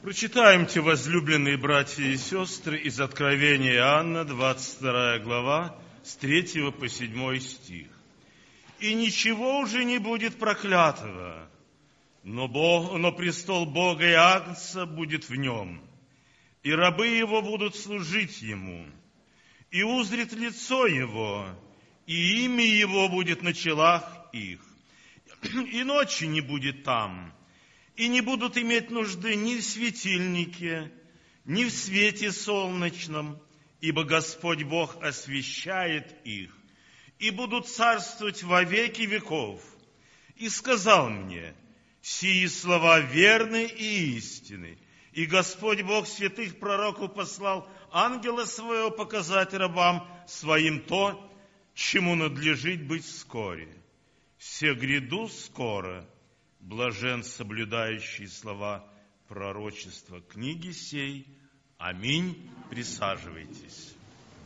Прочитаемте, возлюбленные братья и сестры, из Откровения Иоанна, 22 глава, с 3 по 7 стих. «И ничего уже не будет проклятого, но престол Бога и Агнца будет в нем, и рабы его будут служить ему, и узрит лицо его, и имя его будет на челах их, и ночи не будет там». И не будут иметь нужды ни в светильнике, ни в свете солнечном, ибо Господь Бог освещает их, и будут царствовать во веки веков. И сказал мне: сии слова верны и истинны, и Господь Бог святых пророков послал ангела своего показать рабам своим то, чему надлежит быть вскоре. Се гряду скоро. Блажен соблюдающий слова пророчества книги сей. Аминь. Присаживайтесь.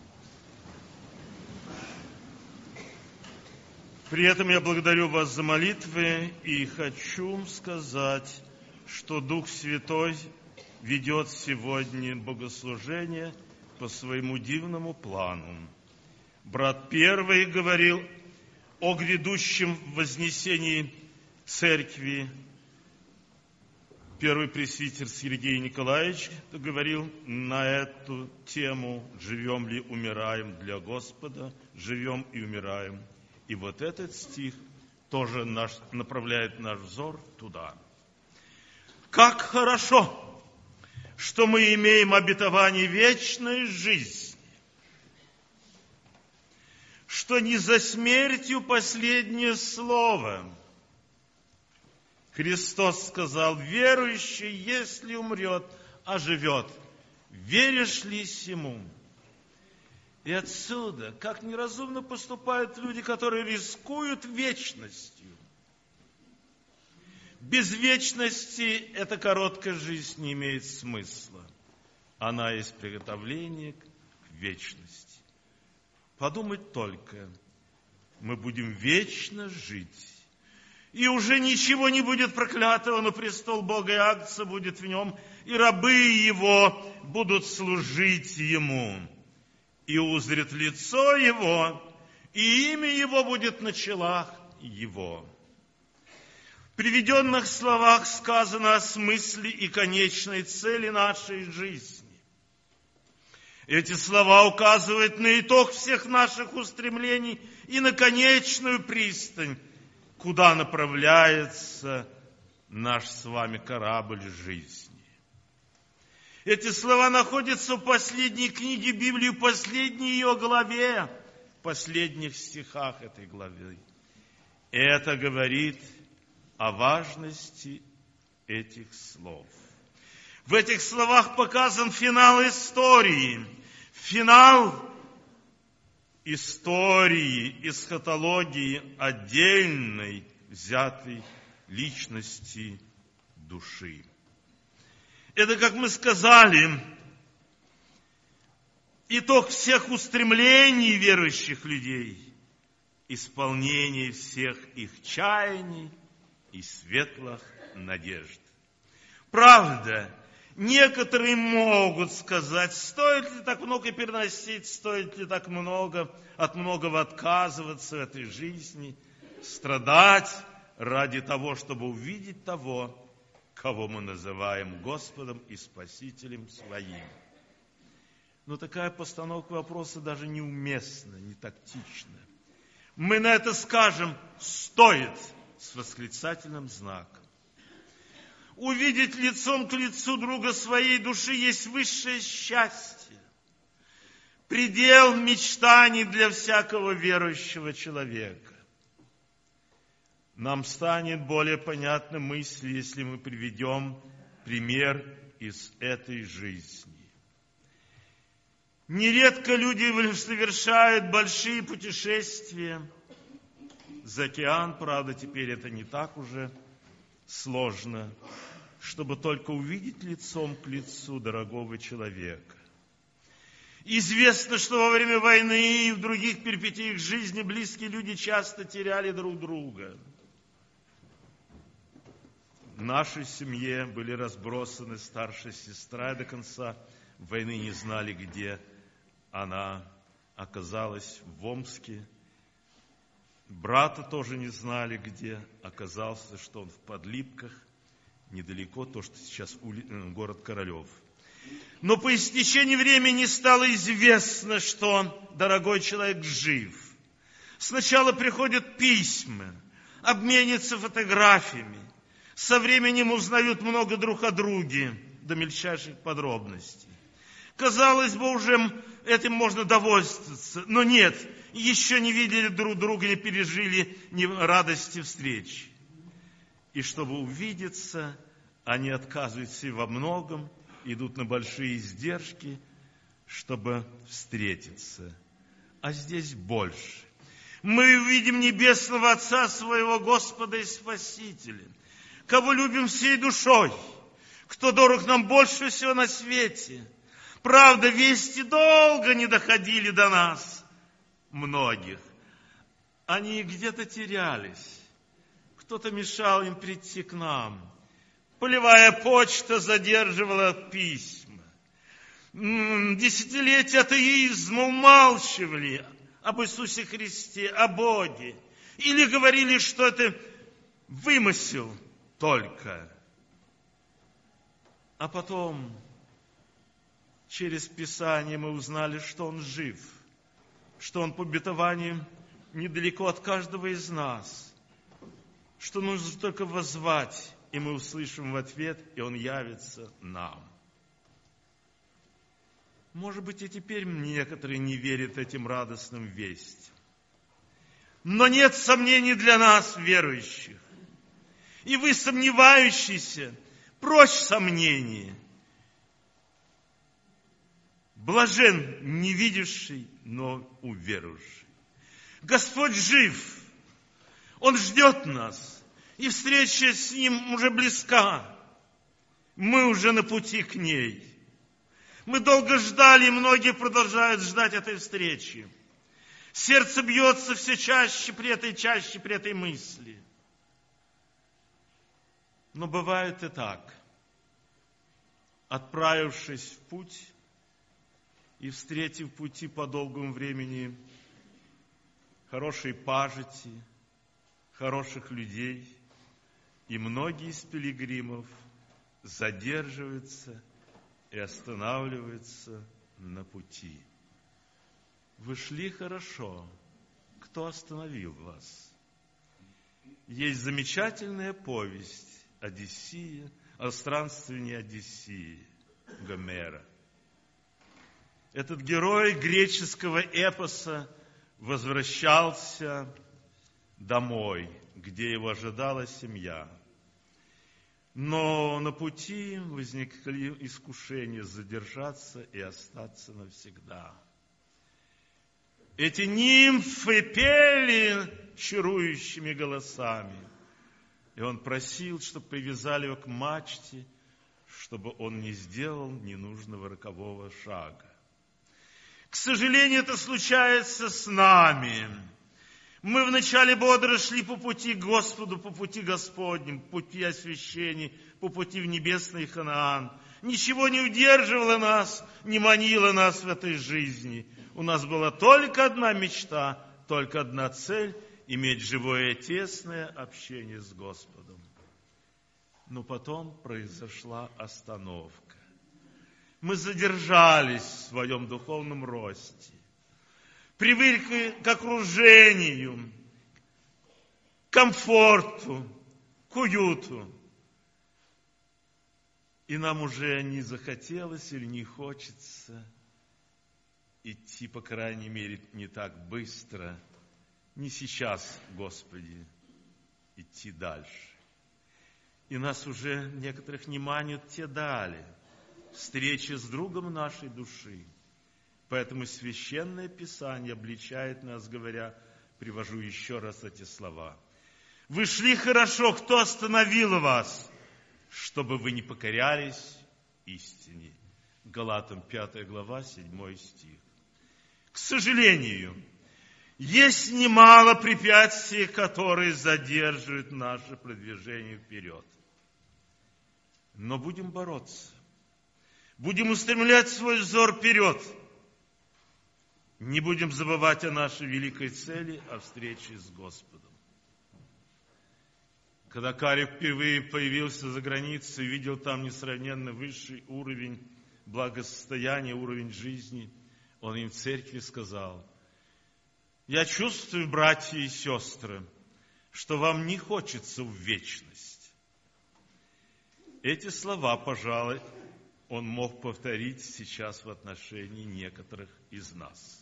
При этом я благодарю вас за молитвы и хочу сказать, что Дух Святой ведет сегодня богослужение по своему дивному плану. Брат первый говорил о грядущем вознесении Церкви. Первый пресвитер Сергей Николаевич говорил на эту тему: «Живем ли, умираем для Господа, живем и умираем». И вот этот стих тоже направляет наш взор туда. Как хорошо, что мы имеем обетование вечной жизни, что не за смертью последнее слово. Христос сказал: верующий, если умрет, оживет. Веришь ли сему? И отсюда, как неразумно поступают люди, которые рискуют вечностью. Без вечности эта короткая жизнь не имеет смысла. Она есть приготовление к вечности. Подумать только, мы будем вечно жить. И уже ничего не будет проклятого, но престол Бога и Агнца будет в нем, и рабы его будут служить ему. И узрит лицо его, и имя его будет на челах его. В приведенных словах сказано о смысле и конечной цели нашей жизни. Эти слова указывают на итог всех наших устремлений и на конечную пристань, куда направляется наш с вами корабль жизни. Эти слова находятся в последней книге Библии, в последней ее главе, в последних стихах этой главы. Это говорит о важности этих слов. В этих словах показан финал истории, финал истории, эсхатологии отдельной взятой личности души. Это, как мы сказали, итог всех устремлений верующих людей, исполнение всех их чаяний и светлых надежд. Правда, некоторые могут сказать: стоит ли так много переносить, стоит ли так много, от многого отказываться в этой жизни, страдать ради того, чтобы увидеть того, кого мы называем Господом и Спасителем своим. Но такая постановка вопроса даже неуместна, не тактична. Мы на это скажем: стоит, с восклицательным знаком. Увидеть лицом к лицу друга своей души есть высшее счастье, предел мечтаний для всякого верующего человека. Нам станет более понятна мысль, если мы приведем пример из этой жизни. Нередко люди совершают большие путешествия за океан, правда, теперь это не так уже сложно, чтобы только увидеть лицом к лицу дорогого человека. Известно, что во время войны и в других перипетиях жизни близкие люди часто теряли друг друга. нашей семье были разбросаны старшая сестра, и до конца войны не знали, где она оказалась, в Омске. Брата тоже не знали, где. Оказалось, что он в Подлипках, недалеко, то, что сейчас город Королев. Но по истечении времени стало известно, что дорогой человек жив. Сначала приходят письма, обменятся фотографиями. Со временем узнают много друг о друге, до мельчайших подробностей. Казалось бы, уже этим можно довольствоваться, но нет, еще не видели друг друга, не пережили ни радости встречи. И чтобы увидеться, они отказываются во многом, идут на большие издержки, чтобы встретиться. А здесь больше. Мы увидим небесного Отца своего Господа и Спасителя, кого любим всей душой, кто дорог нам больше всего на свете. Правда, вести долго не доходили до нас, многих. Они где-то терялись. Кто-то мешал им прийти к нам. Полевая почта задерживала письма. Десятилетия атеизма умалчивали об Иисусе Христе, о Боге. Или говорили, что это вымысел только. А потом через Писание мы узнали, что Он жив, что Он по обетованию недалеко от каждого из нас, что нужно только воззвать, и мы услышим в ответ, и Он явится нам. Может быть, и теперь некоторые не верят этим радостным вестям. Но нет сомнений для нас, верующих. И вы, сомневающиеся, прочь сомнения. Блажен не видевший, но уверовавший. Господь жив. Он ждет нас. И встреча с Ним уже близка. Мы уже на пути к ней. Мы долго ждали, и многие продолжают ждать этой встречи. Сердце бьется все чаще при этой мысли. Но бывает и так. Отправившись в путь и встретив в пути по долгому времени хорошие пажити, хороших людей, и многие из пилигримов задерживаются и останавливаются на пути. Вы шли хорошо. Кто остановил вас? Есть замечательная повесть Одиссея, о странствовании Одиссеи Гомера. Этот герой греческого эпоса возвращался домой, где его ожидала семья. Но на пути возникли искушения задержаться и остаться навсегда. Эти нимфы пели чарующими голосами. И он просил, чтобы привязали его к мачте, чтобы он не сделал ненужного рокового шага. К сожалению, это случается с нами. Мы вначале бодро шли по пути к Господу, по пути Господним, по пути освящения, по пути в небесный Ханаан. Ничего не удерживало нас, не манило нас в этой жизни. У нас была только одна мечта, только одна цель – иметь живое тесное общение с Господом. Но потом произошла остановка. Мы задержались в своем духовном росте. Привыкли к окружению, к комфорту, к уюту. И нам уже не захотелось или не хочется идти, по крайней мере, не так быстро, не сейчас, Господи, идти дальше. И нас уже некоторых не манят те дали, встреча с другом нашей души. Поэтому Священное Писание обличает нас, говоря, привожу еще раз эти слова. Вы шли хорошо, кто остановил вас, чтобы вы не покорялись истине. Галатам 5 глава, 7 стих. К сожалению, есть немало препятствий, которые задерживают наше продвижение вперед. Но будем бороться. Будем устремлять свой взор вперед. Не будем забывать о нашей великой цели, о встрече с Господом. Когда Карев впервые появился за границей, видел там несравненно высший уровень благосостояния, уровень жизни, он им в церкви сказал: «Я чувствую, братья и сестры, что вам не хочется в вечность». Эти слова, пожалуй, он мог повторить сейчас в отношении некоторых из нас.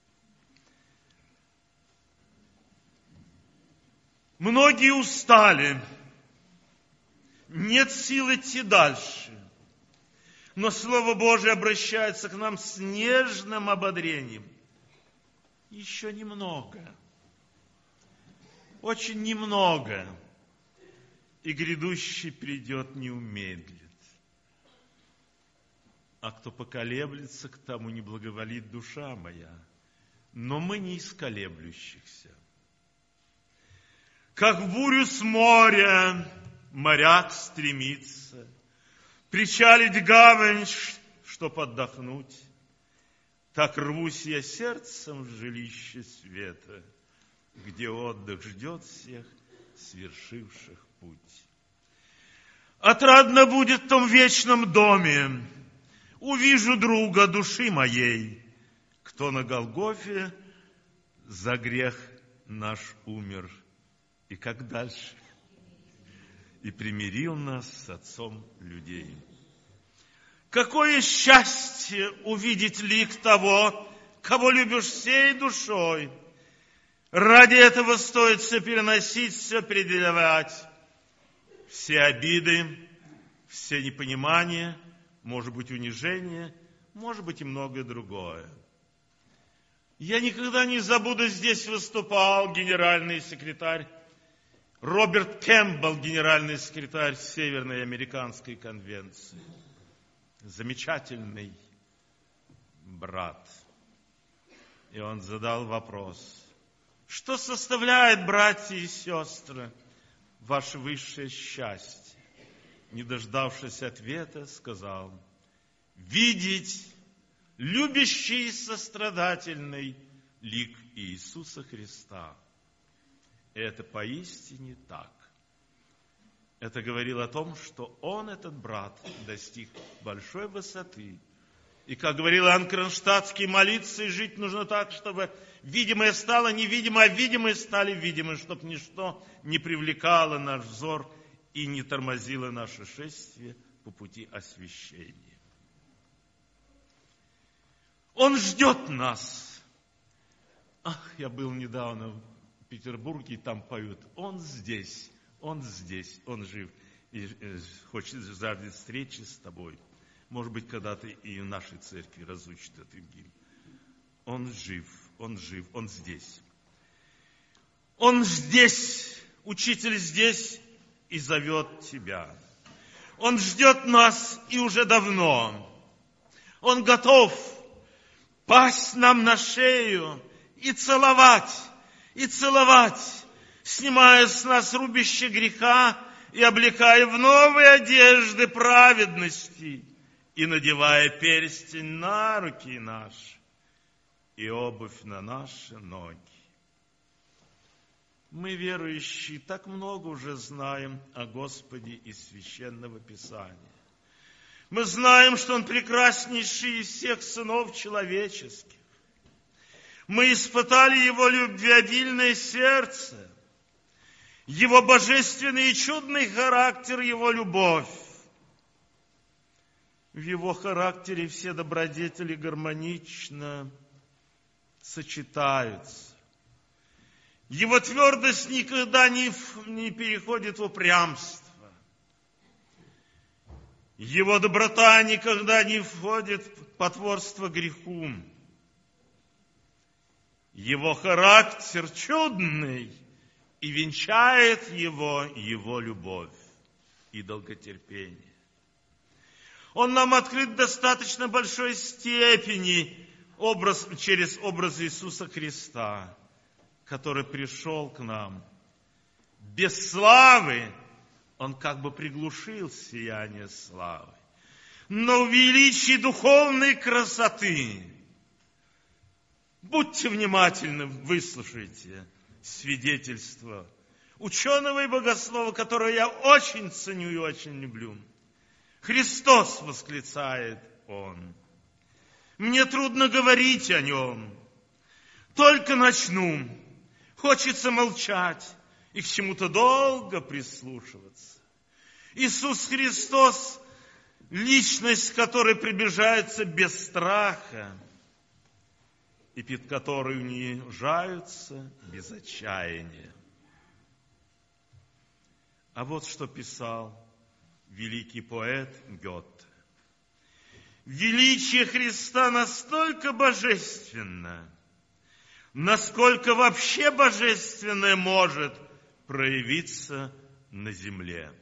Многие устали, нет сил идти дальше, но Слово Божие обращается к нам с нежным ободрением. Еще немного, очень немного, и грядущий придет не умедлит. А кто поколеблется, к тому не благоволит душа моя. Но мы не из колеблющихся. Как в бурю с моря моряк стремится причалить в гавань, чтоб отдохнуть, так рвусь я сердцем в жилище света, где отдых ждет всех свершивших путь. Отрадно будет в том вечном доме, увижу друга души моей, кто на Голгофе за грех наш умер. И как дальше? И примирил нас с Отцом людей. Какое счастье увидеть лик того, кого любишь всей душой. Ради этого стоит все переносить, все преодолевать. Все обиды, все непонимания, может быть, унижение, может быть, и многое другое. Я никогда не забуду, здесь выступал генеральный секретарь Роберт Кэмпбелл, генеральный секретарь Северной Американской конвенции. Замечательный брат. И он задал вопрос: что составляет, братья и сестры, ваше высшее счастье? Не дождавшись ответа, сказал: видеть любящий и сострадательный лик Иисуса Христа. Это поистине так. Это говорило о том, что он, этот брат, достиг большой высоты. И, как говорил Иоанн Кронштадтский, молиться и жить нужно так, чтобы видимое стало невидимым, а видимое стали видимым, чтобы ничто не привлекало наш взор и не тормозило наше шествие по пути освящения. Он ждет нас. Ах, я был недавно в Петербурге, и там поют: он здесь, он здесь, он жив. И хочет жаждет встречи с тобой. Может быть, когда-то и в нашей церкви разучат этот гимн. Он жив, он жив, он здесь. Он здесь, учитель здесь, и зовет тебя. Он ждет нас и уже давно. Он готов пасть нам на шею и целовать, снимая с нас рубище греха и облекая в новые одежды праведности, и надевая перстень на руки наши и обувь на наши ноги. Мы, верующие, так много уже знаем о Господе из Священного Писания. Мы знаем, что Он прекраснейший из всех сынов человеческих. Мы испытали Его любвеобильное сердце, Его божественный и чудный характер, Его любовь. В Его характере все добродетели гармонично сочетаются. Его твердость никогда не переходит в упрямство. Его доброта никогда не входит в потворство греху. Его характер чудный, и венчает его любовь и долготерпение. Он нам открыт в достаточно большой степени через образ Иисуса Христа, который пришел к нам без славы, Он как бы приглушил сияние славы. Но в величии духовной красоты, будьте внимательны, выслушайте свидетельство ученого и богослова, которое я очень ценю и очень люблю. Христос, восклицает он. Мне трудно говорить о нем. Только начну. Хочется молчать и к чему-то долго прислушиваться. Иисус Христос, личность, которой приближается без страха, и перед которой унижаются без отчаяния. А вот что писал великий поэт Гёте. Величие Христа настолько божественно, насколько вообще божественное может проявиться на земле.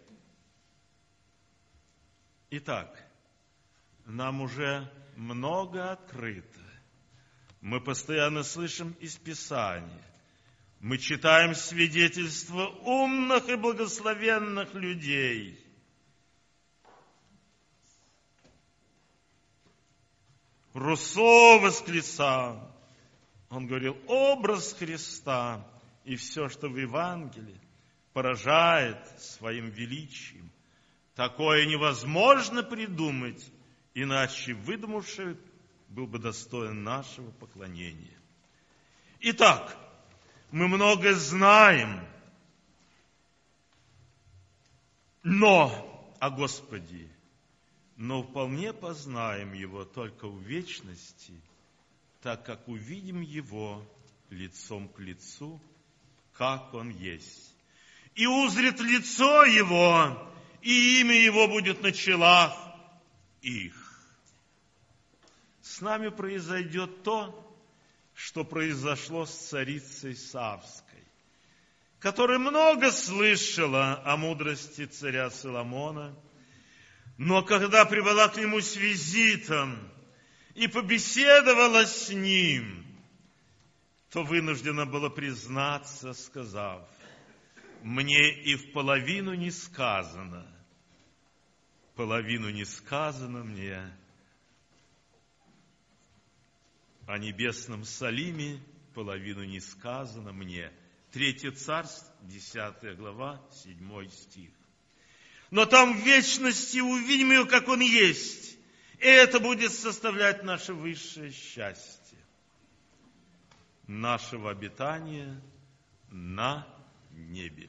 Итак, нам уже много открыто. Мы постоянно слышим из Писания. Мы читаем свидетельства умных и благословенных людей. Руссо восклицал. Он говорил, образ Христа и все, что в Евангелии, поражает своим величием. Такое невозможно придумать, иначе выдумавший был бы достоин нашего поклонения. Итак, мы много знаем, но о Господе, но вполне познаем Его только в вечности, так как увидим Его лицом к лицу, как Он есть. И узрит лицо Его, и имя Его будет на челах их. С нами произойдет то, что произошло с царицей Савской, которая много слышала о мудрости царя Соломона, но когда прибыла к нему с визитом и побеседовала с ним, то вынуждена была признаться, сказав, «Мне и в половину не сказано мне о небесном Салиме, половину не сказано мне». 3 Царств, 10 глава, 7 стих. Но там в вечности увидим Его, как Он есть. И это будет составлять наше высшее счастье. Нашего обитания на небе.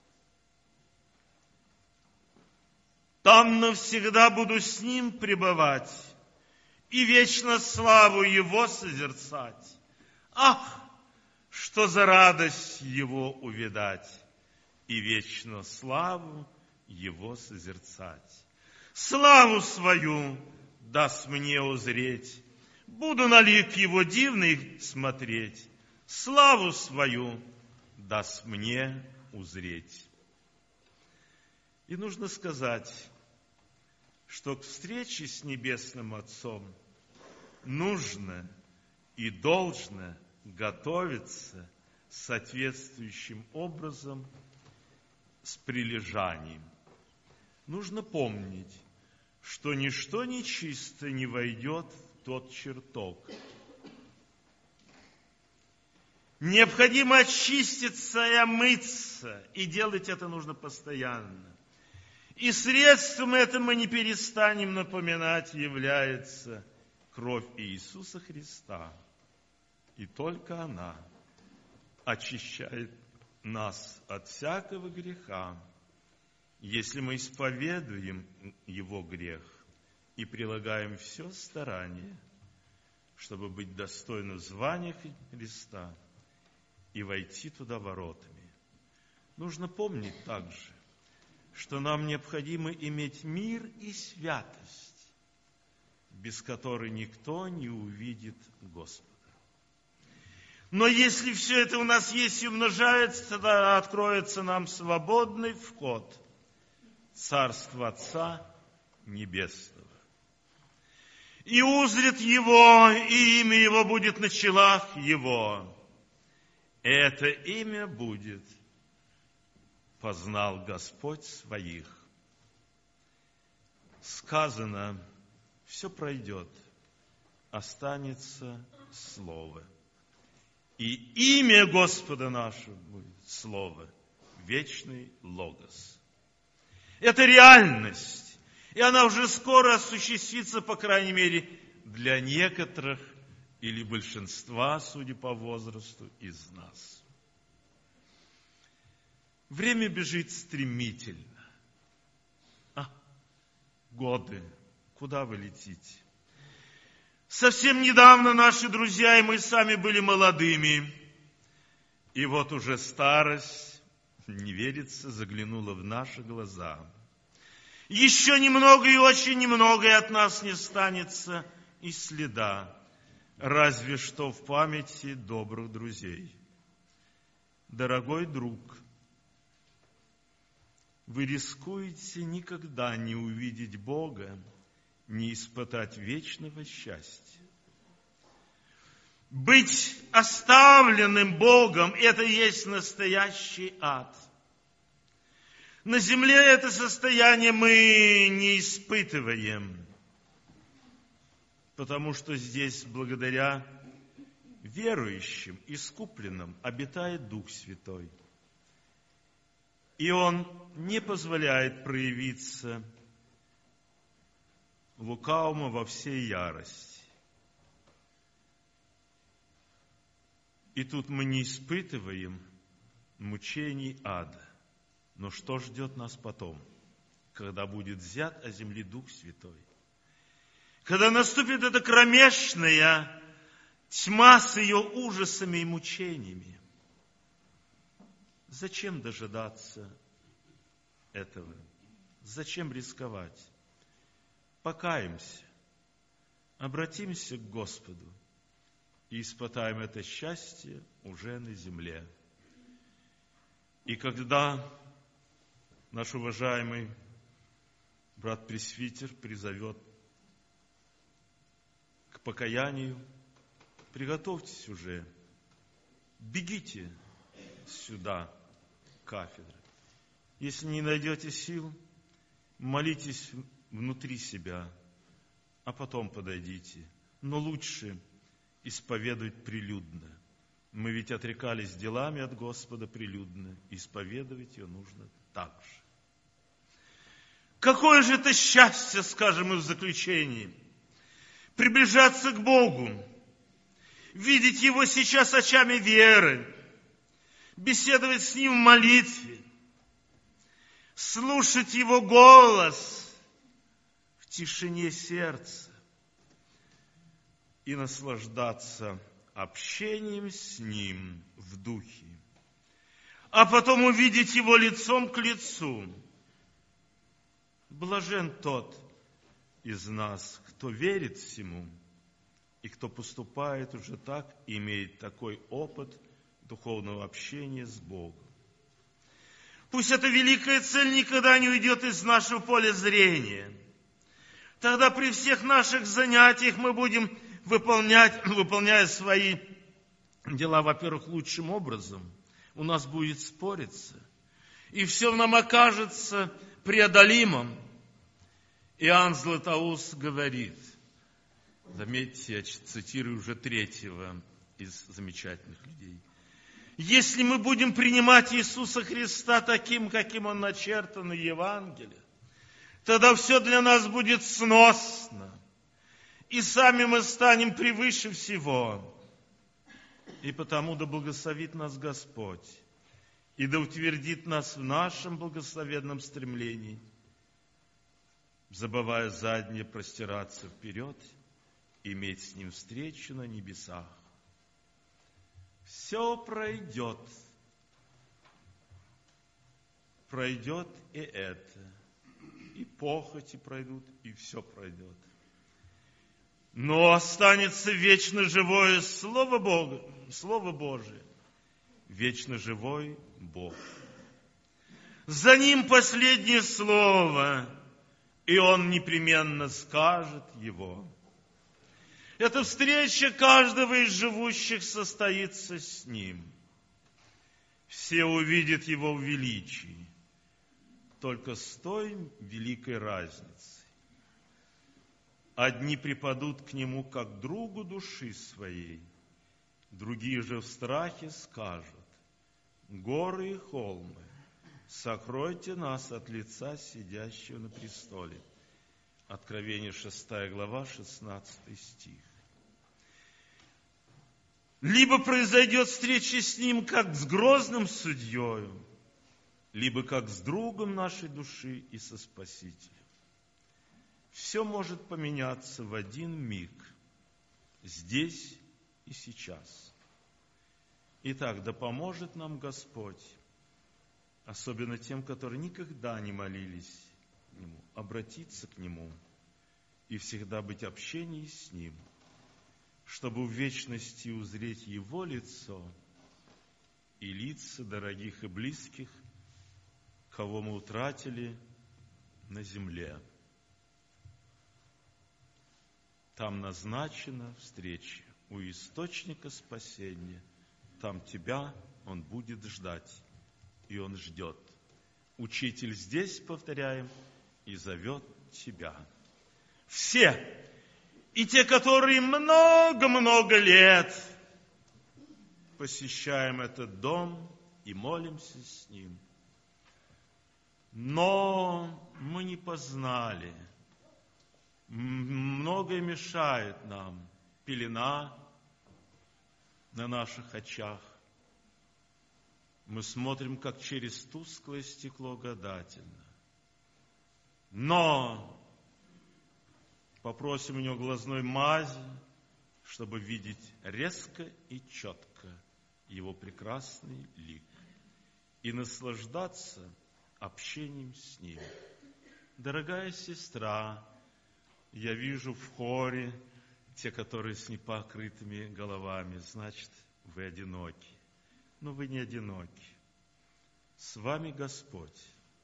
Там навсегда буду с Ним пребывать и вечно славу Его созерцать. Ах, что за радость Его увидать и вечно славу Его созерцать. Славу свою даст мне узреть, буду на лик Его дивный смотреть. Славу свою даст мне узреть. И нужно сказать, что к встрече с Небесным Отцом нужно и должно готовиться соответствующим образом с прилежанием. Нужно помнить, что ничто нечисто не войдет в тот чертог. Необходимо очиститься и омыться, и делать это нужно постоянно. И средством этому мы не перестанем напоминать, является кровь Иисуса Христа. И только она очищает нас от всякого греха, если мы исповедуем Его грех и прилагаем все старание, чтобы быть достойным звания Христа и войти туда воротами. Нужно помнить также, что нам необходимо иметь мир и святость, без которой никто не увидит Господа. Но если все это у нас есть и умножается, тогда откроется нам свободный вход в Царство Отца Небесного. И узрит Его, и имя Его будет на челах Его. Это имя будет познал Господь своих. Сказано, все пройдет, останется Слово. И имя Господа нашего будет Слово, вечный Логос. Это реальность, и она уже скоро осуществится, по крайней мере, для некоторых или большинства, судя по возрасту, из нас. Время бежит стремительно. Годы, куда вы летите? Совсем недавно наши друзья и мы сами были молодыми. И вот уже старость, не верится, заглянула в наши глаза. Еще немного и очень немного и от нас не останется и следа, разве что в памяти добрых друзей. Дорогой друг, вы рискуете никогда не увидеть Бога, не испытать вечного счастья. Быть оставленным Богом – это и есть настоящий ад. На земле это состояние мы не испытываем, потому что здесь, благодаря верующим, искупленным, обитает Дух Святой. И Он не позволяет проявиться лукавому во всей ярости. И тут мы не испытываем мучений ада. Но что ждет нас потом, когда будет взят о земле Дух Святой? Когда наступит эта кромешная тьма с ее ужасами и мучениями. Зачем дожидаться этого? Зачем рисковать? Покаемся, обратимся к Господу и испытаем это счастье уже на земле. И когда наш уважаемый брат-пресвитер призовет к покаянию, приготовьтесь уже, бегите сюда, кафедры. Если не найдете сил, молитесь внутри себя, а потом подойдите. Но лучше исповедовать прилюдно. Мы ведь отрекались делами от Господа прилюдно. Исповедовать ее нужно так же. Какое же это счастье, скажем мы в заключении, приближаться к Богу, видеть Его сейчас очами веры, беседовать с Ним в молитве, слушать Его голос в тишине сердца и наслаждаться общением с Ним в духе, а потом увидеть Его лицом к лицу. Блажен тот из нас, кто верит всему и кто поступает уже так, имеет такой опыт духовного общения с Богом. Пусть эта великая цель никогда не уйдет из нашего поля зрения. Тогда при всех наших занятиях мы будем выполняя свои дела, во-первых, лучшим образом. У нас будет спориться. И все нам окажется преодолимым. Иоанн Златоуст говорит, заметьте, я цитирую уже третьего из замечательных людей. Если мы будем принимать Иисуса Христа таким, каким Он начертан в Евангелии, тогда все для нас будет сносно. И сами мы станем превыше всего. И потому да благословит нас Господь, и да утвердит нас в нашем благословенном стремлении, забывая заднее, простираться вперед, иметь с Ним встречу на небесах. Все пройдет. Пройдет и это. И похоти пройдут, и все пройдет. Но останется вечно живое Слово Бога, Слово Божие. Вечно живой Бог. За Ним последнее слово, и Он непременно скажет его. Эта встреча каждого из живущих состоится с Ним. Все увидят Его в величии. только с той великой разницей. Одни припадут к Нему как к другу души своей, другие же в страхе скажут: горы и холмы, сокройте нас от лица сидящего на престоле. Откровение 6 глава, 16 стих. Либо произойдет встреча с Ним, как с грозным судьею, либо как с другом нашей души и со Спасителем. Все может поменяться в один миг, здесь и сейчас. Итак, да поможет нам Господь, особенно тем, которые никогда не молились к Нему, обратиться к Нему и всегда быть в общении с Ним, чтобы в вечности узреть Его лицо и лица дорогих и близких, кого мы утратили на земле. Там назначена встреча у источника спасения. Там тебя Он будет ждать, и Он ждет. Учитель здесь, повторяем, и зовет тебя. Все, и те, которые много-много лет посещаем этот дом и молимся с Ним, но мы не познали. Многое мешает нам. Пелена на наших очах. Мы смотрим, как через тусклое стекло гадательно. Но попросим у Него глазной мази, чтобы видеть резко и четко Его прекрасный лик и наслаждаться общением с Ним. Дорогая сестра, я вижу в хоре те, которые с непокрытыми головами, значит, вы одиноки. Но вы не одиноки. С вами Господь.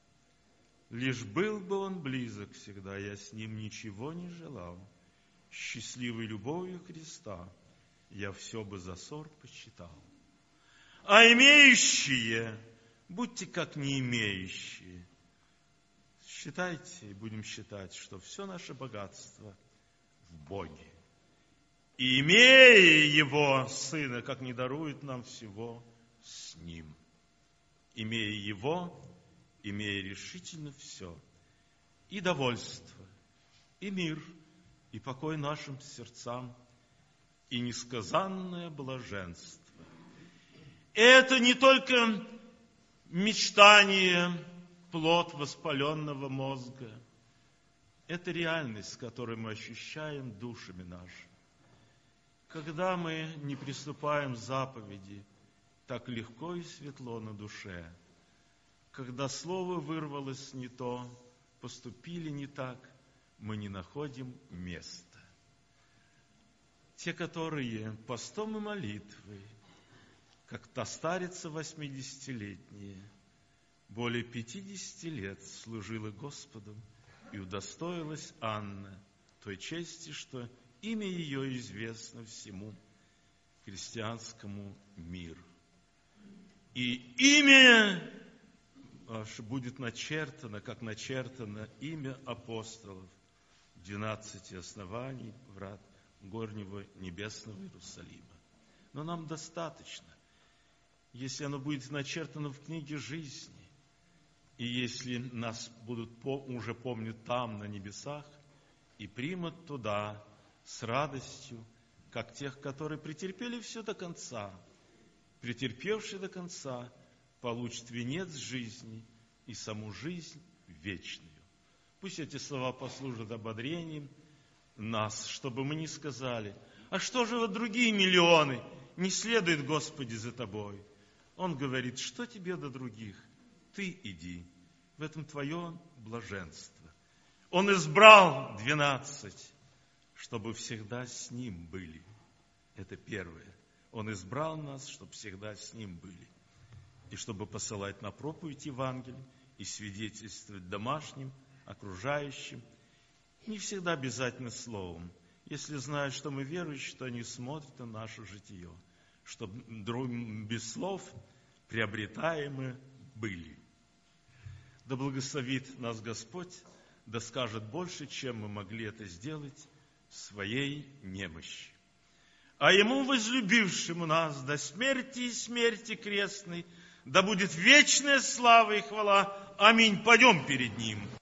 Лишь был бы Он близок всегда, я с Ним ничего не желал. Счастливой любовью Христа я все бы за ссор посчитал. А имеющие, будьте как не имеющие. Считайте, и будем считать, что все наше богатство в Боге. И имея Его Сына, как не дарует нам всего с Ним. Имея Его, имея решительно все. И довольство, и мир, и покой нашим сердцам, и несказанное блаженство. Это не только мечтание, плод воспаленного мозга. Это реальность, которую мы ощущаем душами нашими. Когда мы не приступаем к заповеди, так легко и светло на душе. Когда слово вырвалось не то, поступили не так, мы не находим места. Те, которые постом и молитвой, как та старица 80-летняя, более 50 лет служила Господу, и удостоилась Анна той чести, что имя ее известно всему христианскому миру. И имя ваше будет начертано, как начертано имя апостолов, 12 оснований врат горнего небесного Иерусалима. Но нам достаточно, если оно будет начертано в книге жизни, и если нас будут уже помнят там, на небесах, и примут туда с радостью, как тех, которые претерпели все до конца, претерпевший до конца получит венец жизни и саму жизнь вечную. Пусть эти слова послужат ободрением нас, чтобы мы не сказали: а что же вот другие миллионы не следуют, Господи, за Тобой? Он говорит: что тебе до других? Ты иди, в этом твое блаженство. Он избрал 12, чтобы всегда с Ним были. Это первое. Он избрал нас, чтобы всегда с Ним были. И чтобы посылать на проповедь Евангелия и свидетельствовать домашним, окружающим. Не всегда обязательно словом. Если знают, что мы верующие, что они смотрят на наше житие. Чтобы без слов приобретаемы были. Да благословит нас Господь, да скажет больше, чем мы могли это сделать в своей немощи. А Ему, возлюбившему нас до смерти и смерти крестной, да будет вечная слава и хвала. Аминь. Пойдем перед Ним.